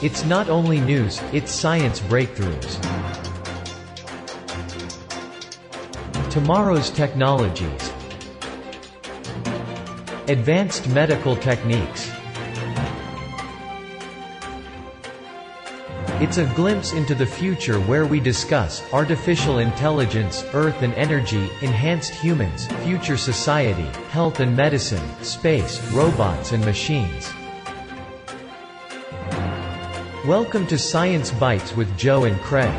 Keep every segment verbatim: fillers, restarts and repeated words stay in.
It's not only news, it's science breakthroughs. Tomorrow's technologies. Advanced medical techniques. It's a glimpse into the future where we discuss artificial intelligence, earth and energy, enhanced humans, future society, health and medicine, space, robots and machines. Welcome to Science Bites with Joe and Craig.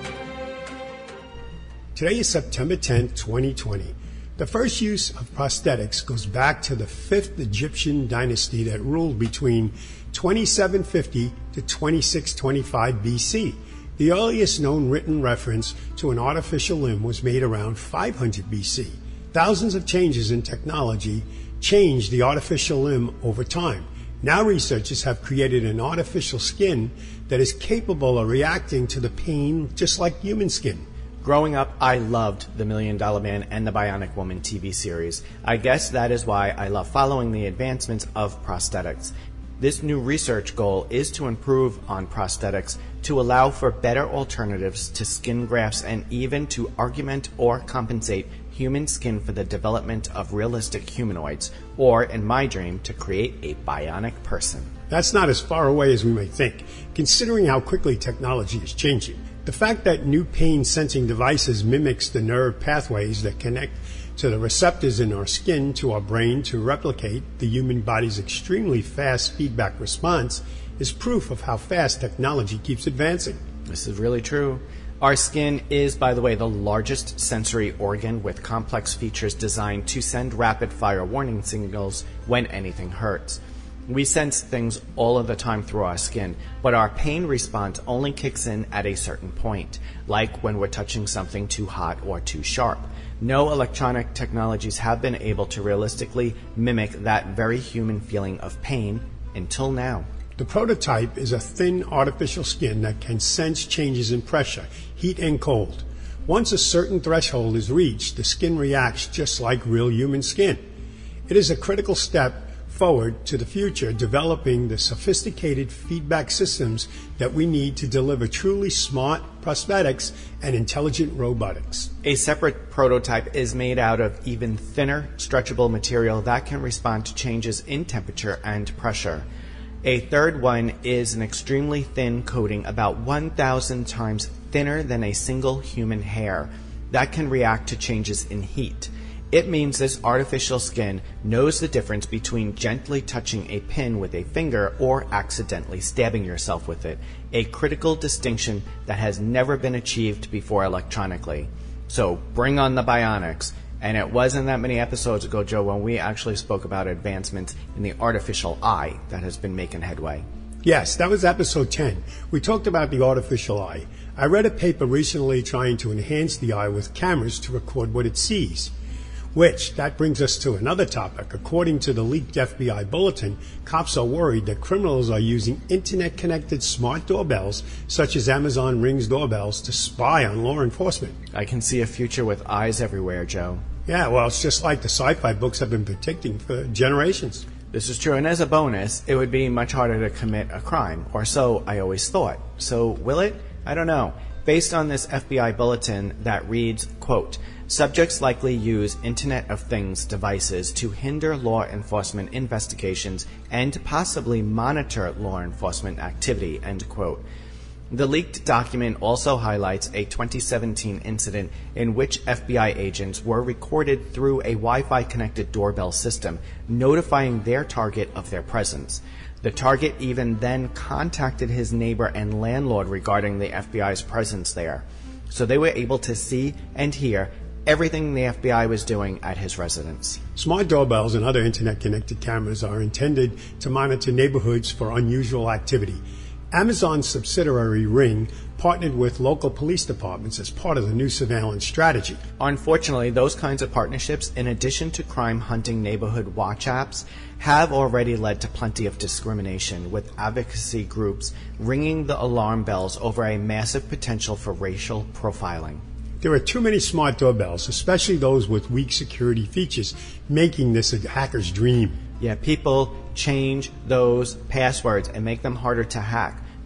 Today is September tenth, twenty twenty. The first use of prosthetics goes back to the fifth Egyptian dynasty that ruled between twenty-seven fifty to twenty-six twenty-five B C. The earliest known written reference to an artificial limb was made around five hundred B C. Thousands of changes in technology changed the artificial limb over time. Now researchers have created an artificial skin that is capable of reacting to the pain just like human skin. Growing up, I loved The Million Dollar Man and the Bionic Woman T V series. I guess that is why I love following the advancements of prosthetics. This new research goal is to improve on prosthetics to allow for better alternatives to skin grafts and even to augment or compensate human skin for the development of realistic humanoids, or, in my dream, to create a bionic person. That's not as far away as we may think, considering how quickly technology is changing. The fact that new pain-sensing devices mimics the nerve pathways that connect to the receptors in our skin to our brain to replicate the human body's extremely fast feedback response is proof of how fast technology keeps advancing. This is really true. Our skin is, by the way, the largest sensory organ with complex features designed to send rapid-fire warning signals when anything hurts. We sense things all of the time through our skin, but our pain response only kicks in at a certain point, like when we're touching something too hot or too sharp. No electronic technologies have been able to realistically mimic that very human feeling of pain until now. The prototype is a thin artificial skin that can sense changes in pressure, heat and cold. Once a certain threshold is reached, the skin reacts just like real human skin. It is a critical step forward to the future, developing the sophisticated feedback systems that we need to deliver truly smart prosthetics and intelligent robotics. A separate prototype is made out of even thinner, stretchable material that can respond to changes in temperature and pressure. A third one is an extremely thin coating, about one thousand times thinner than a single human hair, that can react to changes in heat. It means this artificial skin knows the difference between gently touching a pin with a finger or accidentally stabbing yourself with it, a critical distinction that has never been achieved before electronically. So bring on the bionics. And it wasn't that many episodes ago, Joe, when we actually spoke about advancements in the artificial eye that has been making headway. Yes, that was episode ten. We talked about the artificial eye. I read a paper recently trying to enhance the eye with cameras to record what it sees. Which, that brings us to another topic. According to the leaked F B I bulletin, cops are worried that criminals are using internet-connected smart doorbells, such as Amazon Ring's doorbells, to spy on law enforcement. I can see a future with eyes everywhere, Joe. Yeah, well, it's just like the sci-fi books have been predicting for generations. This is true, and as a bonus, it would be much harder to commit a crime, or so I always thought. So will it? I don't know. Based on this F B I bulletin that reads, quote, subjects likely use Internet of Things devices to hinder law enforcement investigations and possibly monitor law enforcement activity, end quote. The leaked document also highlights a twenty seventeen incident in which F B I agents were recorded through a Wi-Fi connected doorbell system, notifying their target of their presence. The target even then contacted his neighbor and landlord regarding the F B I's presence there. So they were able to see and hear everything the F B I was doing at his residence. Smart doorbells and other internet-connected cameras are intended to monitor neighborhoods for unusual activity. Amazon's subsidiary Ring partnered with local police departments as part of the new surveillance strategy. Unfortunately, those kinds of partnerships, in addition to crime-hunting neighborhood watch apps, have already led to plenty of discrimination, with advocacy groups ringing the alarm bells over a massive potential for racial profiling. There are too many smart doorbells, especially those with weak security features, making this a hacker's dream. Yeah, people change those passwords and make them harder to hack.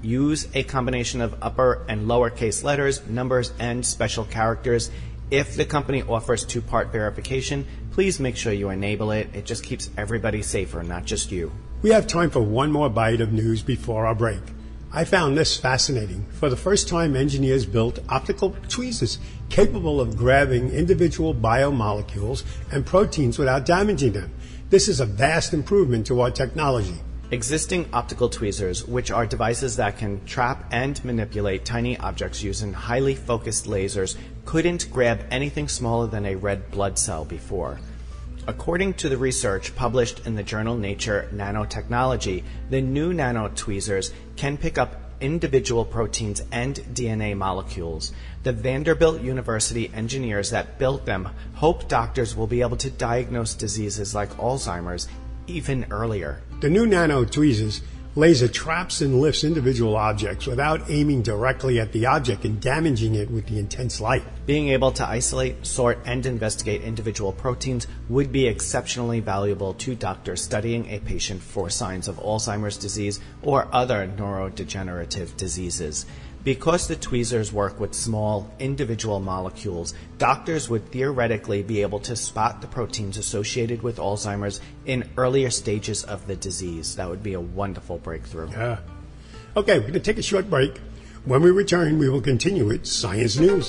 Use a combination of upper and lowercase letters, numbers, and special characters. If the company offers two-part verification, please make sure you enable it. It just keeps everybody safer, not just you. We have time for one more bite of news before our break. I found this fascinating. For the first time, engineers built optical tweezers capable of grabbing individual biomolecules and proteins without damaging them. This is a vast improvement to our technology. Existing optical tweezers, which are devices that can trap and manipulate tiny objects using highly focused lasers, couldn't grab anything smaller than a red blood cell before. According to the research published in the journal Nature Nanotechnology, the new nano tweezers can pick up individual proteins and D N A molecules. The Vanderbilt University engineers that built them hope doctors will be able to diagnose diseases like Alzheimer's even earlier. The new nano tweezers laser traps and lifts individual objects without aiming directly at the object and damaging it with the intense light. Being able to isolate, sort, and investigate individual proteins would be exceptionally valuable to doctors studying a patient for signs of Alzheimer's disease or other neurodegenerative diseases. Because the tweezers work with small individual molecules, doctors would theoretically be able to spot the proteins associated with Alzheimer's in earlier stages of the disease. That would be a wonderful breakthrough. Yeah. Okay, we're going to take a short break. When we return, we will continue with Science News.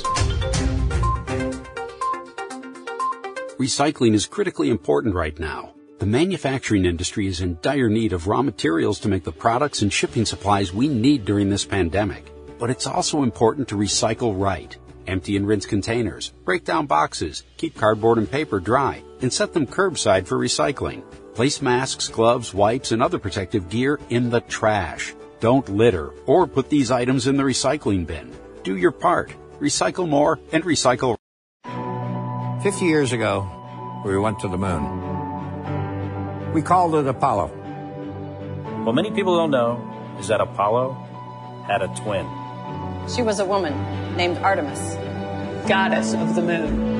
Recycling is critically important right now. The manufacturing industry is in dire need of raw materials to make the products and shipping supplies we need during this pandemic. But it's also important to recycle right. Empty and rinse containers, break down boxes, keep cardboard and paper dry, and set them curbside for recycling. Place masks, gloves, wipes, and other protective gear in the trash. Don't litter or put these items in the recycling bin. Do your part. Recycle more and recycle. Fifty years ago, we went to the moon. We called it Apollo. What many people don't know is that Apollo had a twin. She was a woman named Artemis, goddess of the moon.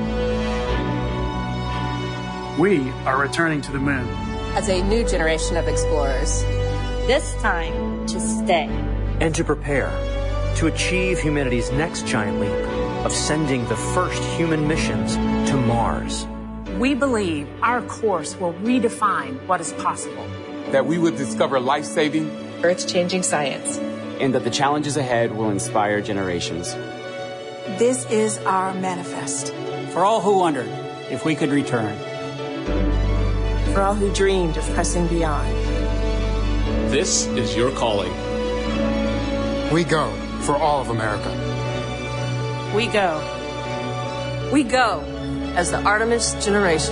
We are returning to the moon as a new generation of explorers. This time to stay. And to prepare to achieve humanity's next giant leap of sending the first human missions to Mars. We believe our course will redefine what is possible. That we would discover life-saving, earth-changing science. And that the challenges ahead will inspire generations. This is our manifest. For all who wondered if we could return. For all who dreamed of pressing beyond. This is your calling. We go for all of America. We go. We go as the Artemis generation.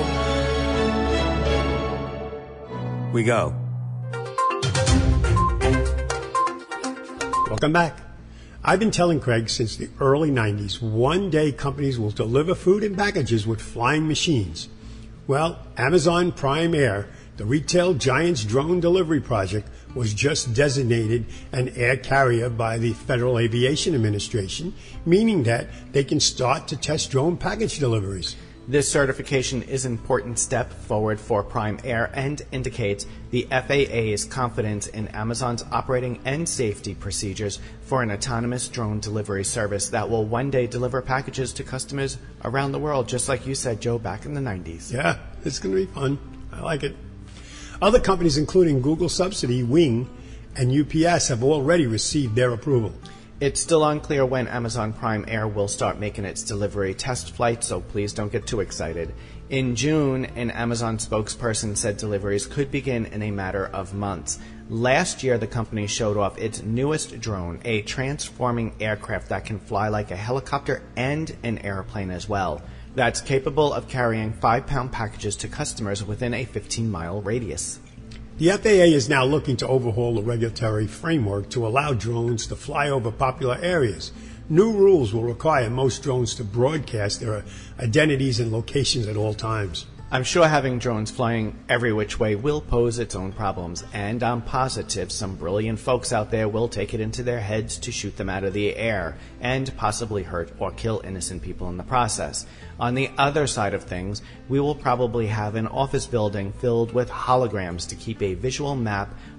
We go. Welcome back. I've been telling Craig since the early nineties, one day companies will deliver food in packages with flying machines. Well, Amazon Prime Air, the retail giant's drone delivery project, was just designated an air carrier by the Federal Aviation Administration, meaning that they can start to test drone package deliveries. This certification is an important step forward for Prime Air and indicates the F A A's confidence in Amazon's operating and safety procedures for an autonomous drone delivery service that will one day deliver packages to customers around the world, just like you said, Joe, back in the nineties. Yeah, it's going to be fun. I like it. Other companies, including Google Subsidy, Wing, and U P S, have already received their approval. It's still unclear when Amazon Prime Air will start making its delivery test flight, so please don't get too excited. In June, an Amazon spokesperson said deliveries could begin in a matter of months. Last year, the company showed off its newest drone, a transforming aircraft that can fly like a helicopter and an airplane as well. That's capable of carrying five-pound packages to customers within a fifteen-mile radius. The F A A is now looking to overhaul the regulatory framework to allow drones to fly over popular areas. New rules will require most drones to broadcast their identities and locations at all times. I'm sure having drones flying every which way will pose its own problems, and I'm positive some brilliant folks out there will take it into their heads to shoot them out of the air and possibly hurt or kill innocent people in the process. On the other side of things, we will probably have an office building filled with holograms to keep a visual map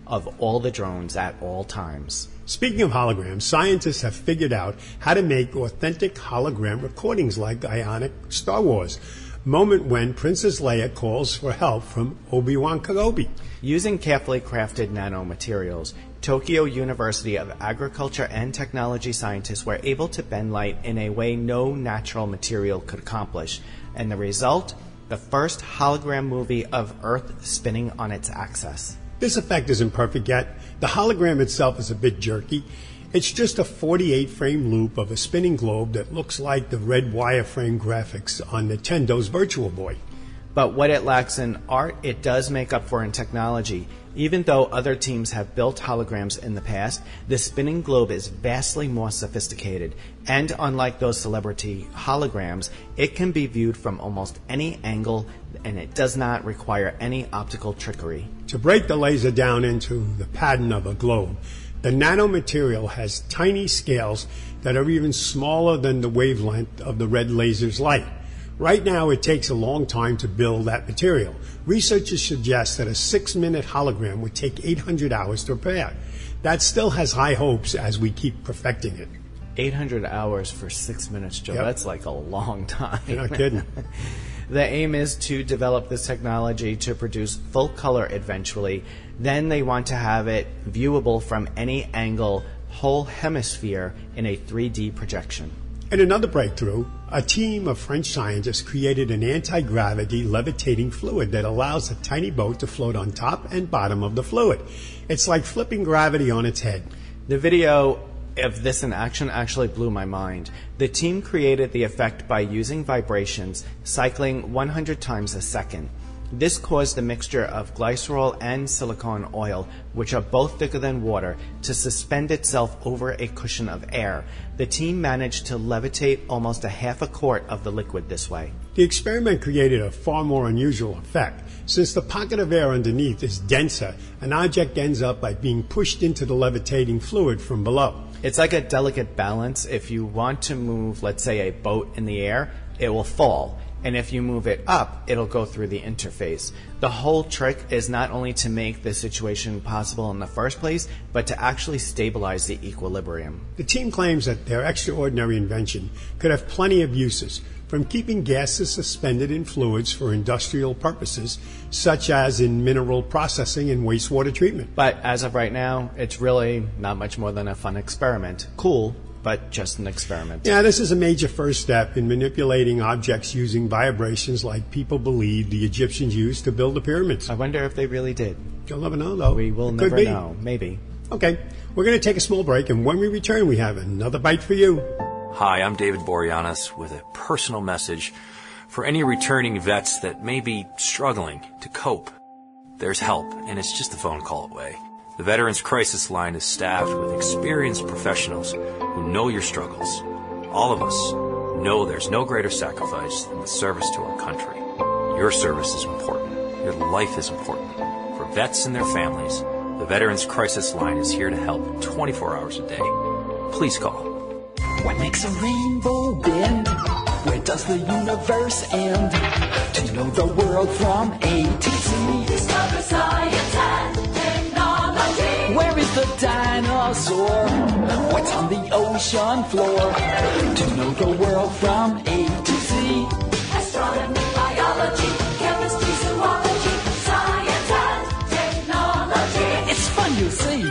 of all the drones at all times. Speaking of holograms, scientists have figured out how to make authentic hologram recordings like Ionic Star Wars, moment when Princess Leia calls for help from Obi-Wan Kenobi. Using carefully crafted nanomaterials, Tokyo University of Agriculture and Technology scientists were able to bend light in a way no natural material could accomplish, and the result? The first hologram movie of Earth spinning on its axis. This effect isn't perfect yet. The hologram itself is a bit jerky. It's just a forty-eight frame loop of a spinning globe that looks like the red wireframe graphics on Nintendo's Virtual Boy. But what it lacks in art, it does make up for in technology. Even though other teams have built holograms in the past, the spinning globe is vastly more sophisticated. And unlike those celebrity holograms, it can be viewed from almost any angle, and it does not require any optical trickery. To break the laser down into the pattern of a globe, the nanomaterial has tiny scales that are even smaller than the wavelength of the red laser's light. Right now, it takes a long time to build that material. Researchers suggest that a six-minute hologram would take eight hundred hours to repair. That still has high hopes as we keep perfecting it. eight hundred hours for six minutes, Joe. Yep. That's like a long time. You're not kidding. The aim is to develop this technology to produce full color eventually. Then they want to have it viewable from any angle, whole hemisphere, in a three D projection. In another breakthrough, a team of French scientists created an anti-gravity levitating fluid that allows a tiny boat to float on top and bottom of the fluid. It's like flipping gravity on its head. The video of this in action actually blew my mind. The team created the effect by using vibrations, cycling one hundred times a second. This caused a mixture of glycerol and silicone oil, which are both thicker than water, to suspend itself over a cushion of air. The team managed to levitate almost a half a quart of the liquid this way. The experiment created a far more unusual effect. Since the pocket of air underneath is denser, an object ends up by being pushed into the levitating fluid from below. It's like a delicate balance. If you want to move, let's say, a boat in the air, it will fall. And if you move it up, it'll go through the interface. The whole trick is not only to make the situation possible in the first place, but to actually stabilize the equilibrium. The team claims that their extraordinary invention could have plenty of uses, from keeping gases suspended in fluids for industrial purposes, such as in mineral processing and wastewater treatment. But as of right now, it's really not much more than a fun experiment. Cool, but just an experiment. Yeah, this is a major first step in manipulating objects using vibrations like people believe the Egyptians used to build the pyramids. I wonder if they really did. You'll never know, though. We will it never could be. know. Maybe. Okay, we're going to take a small break, and when we return, we have another bite for you. Hi, I'm David Boreanaz with a personal message for any returning vets that may be struggling to cope. There's help, and it's just a phone call away. The Veterans Crisis Line is staffed with experienced professionals who know your struggles. All of us know there's no greater sacrifice than the service to our country. Your service is important. Your life is important. For vets and their families, the Veterans Crisis Line is here to help twenty-four hours a day. Please call. What makes a rainbow bend? Where does the universe end? To know the world from A to Z. Discover science and technology. Where is the dinosaur? What's on the ocean floor? To know the world from A to Z. Astronomy, biology, chemistry, zoology, science and technology. It's fun, you see.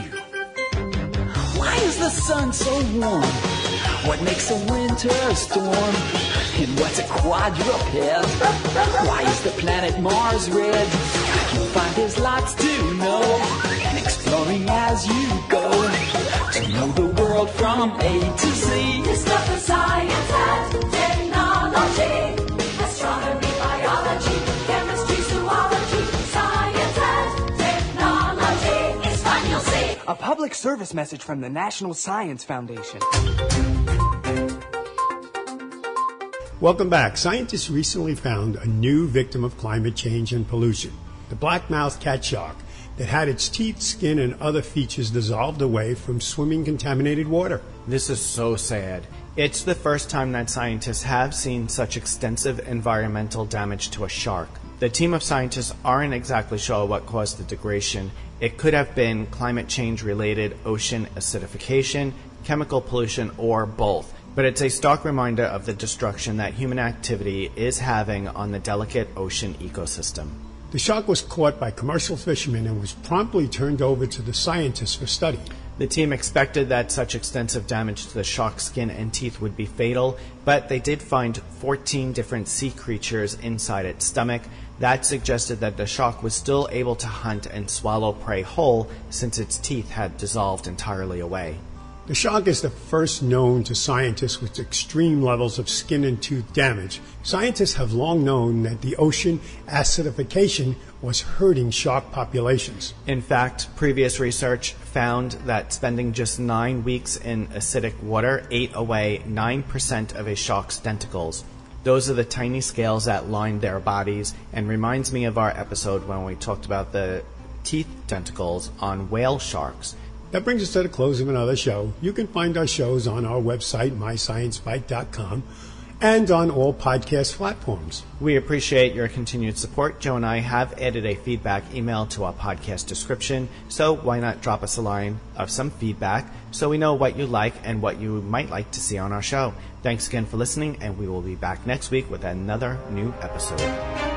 Why is the sun so warm? What makes a winter storm? And what's a quadruped? Why is the planet Mars red? You'll find there's lots to know. Exploring as you go. To know the world from A to Z. Discover science and technology. Astronomy, biology, chemistry, zoology, science and technology. It's fun, you'll see. A public service message from the National Science Foundation. Welcome back. Scientists recently found a new victim of climate change and pollution, the black-mouthed cat shark. that had its teeth, skin, and other features dissolved away from swimming contaminated water. This is so sad. It's the first time that scientists have seen such extensive environmental damage to a shark. The team of scientists aren't exactly sure what caused the degradation. It could have been climate change related ocean acidification, chemical pollution, or both. But it's a stark reminder of the destruction that human activity is having on the delicate ocean ecosystem. The shark was caught by commercial fishermen and was promptly turned over to the scientists for study. The team expected that such extensive damage to the shark's skin and teeth would be fatal, but they did find fourteen different sea creatures inside its stomach. That suggested that the shark was still able to hunt and swallow prey whole since its teeth had dissolved entirely away. The shark is the first known to scientists with extreme levels of skin and tooth damage. Scientists have long known that the ocean acidification was hurting shark populations. In fact, previous research found that spending just nine weeks in acidic water ate away nine percent of a shark's denticles. Those are the tiny scales that line their bodies, and reminds me of our episode when we talked about the teeth denticles on whale sharks. That brings us to the close of another show. You can find our shows on our website, my science bite dot com, and on all podcast platforms. We appreciate your continued support. Joe and I have added a feedback email to our podcast description, so why not drop us a line of some feedback so we know what you like and what you might like to see on our show. Thanks again for listening, and we will be back next week with another new episode.